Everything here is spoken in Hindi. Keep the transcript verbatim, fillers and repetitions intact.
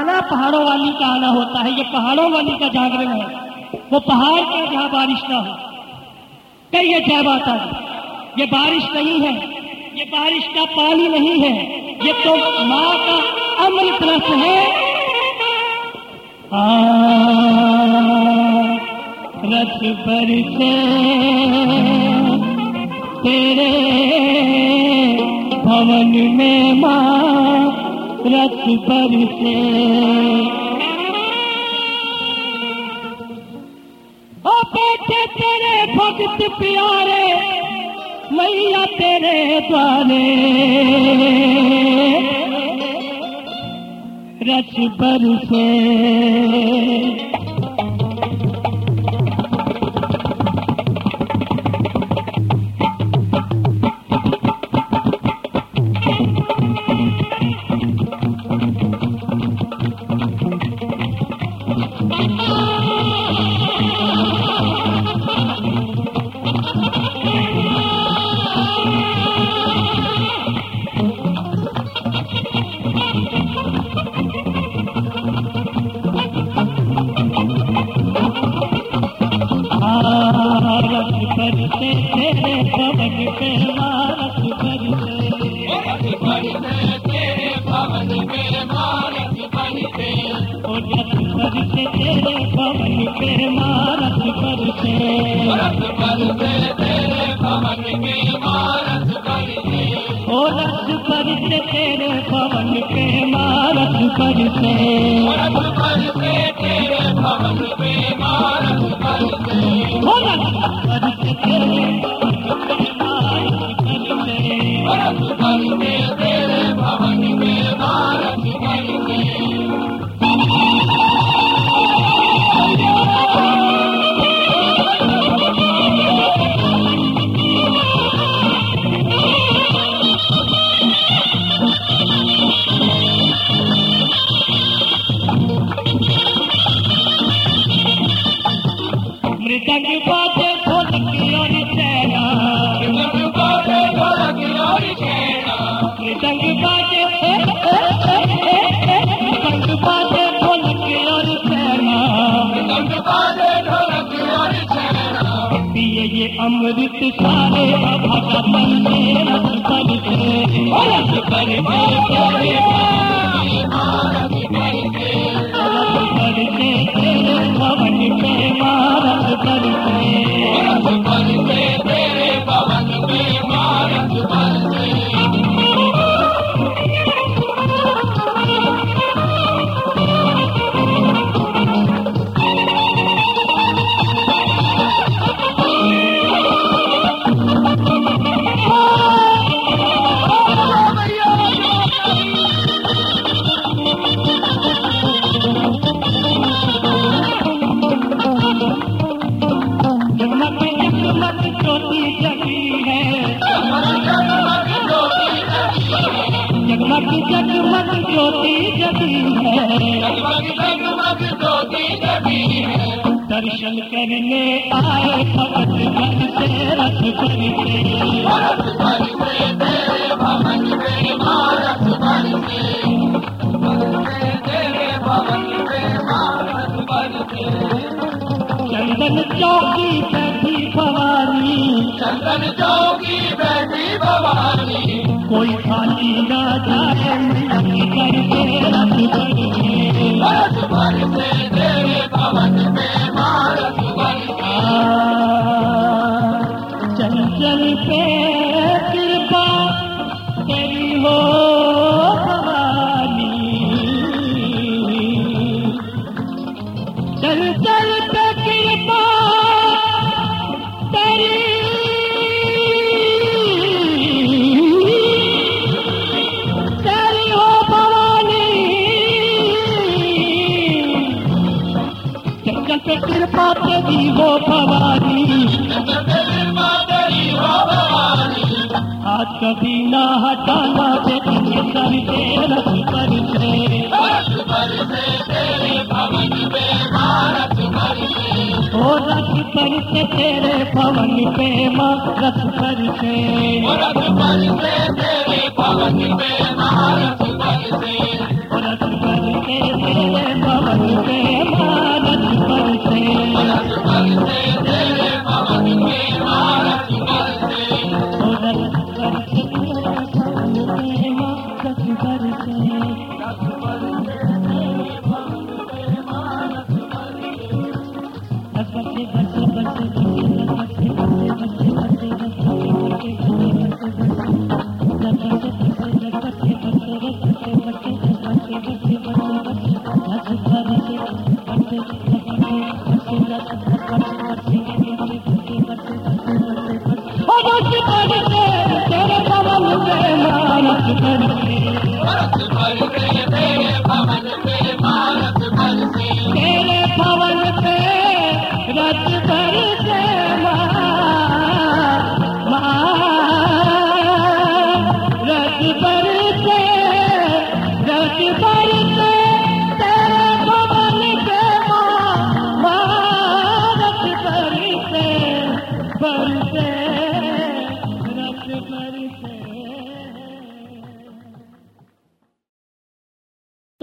आना पहाड़ों वाली का आना होता है। ये पहाड़ों वाली का जागरण है, वो पहाड़ का जहाँ बारिश ना हो। कहिए जय माता दी। ये बारिश नहीं है, ये बारिश का पानी नहीं है, ये तो माँ का अमृत रस है। आ, रस बरसे तेरे भवन में माँ, रस बरसे। ओ बैठे तेरे भक्त प्यारे मैया तेरे द्वारे, रस बरसे। अमृत सारे भगत में रस बरसे, रस बरसे तेरे भवन पे माँ, रस बरसे, रस बरसे तेरे भवन पे माँ, रस बरसे। जगमग जगमग ज्योति जगी है, जगमग जगमग ज्योति जगी है। दर्शन करने आए भगत घर से रस बरसे, रस बरसे तेरे भवन में माँ, रस बरसे तेरे भवन में माँ, रस बरसे। चंदन चौकी बैठी भवानी, चंदन चौकी बैठी भवानी, कोई खाली ना जाए कर के रस बरसे, रस बरसे तेरे भवन में माँ, रस बरसे। चंचल पे कृपा तेरी हो भवानी, चंचल पे कृपा तेरी कृपा तेरी हो भवानी, हाथ कभी ना हटाना देखेंगे सर से रस बरसे, रस बरसे तेरे भवन पे माँ, रस बरसे, ओ रस बरसे तेरे भवन पे माँ, रस बरसे, रस बरसे तेरे भवन पे माँ, रस बरसे। रस बरसे तेरे पवन से मानस बरसे रस बरसे तेरे पवन से मानस बरसे रस बरसे तेरे पवन से मानस बरसे रस बरसे तेरे पवन से मानस बरसे बरसे बरसे बरसे बरसे बरसे तेरे पवन से मानस बरसे तेरे पवन से मानस बरसे तेरे पवन से रस बरसे रस बरसे रस बरसे तेरे पवन से मानस बरसे बरसे रस बरसे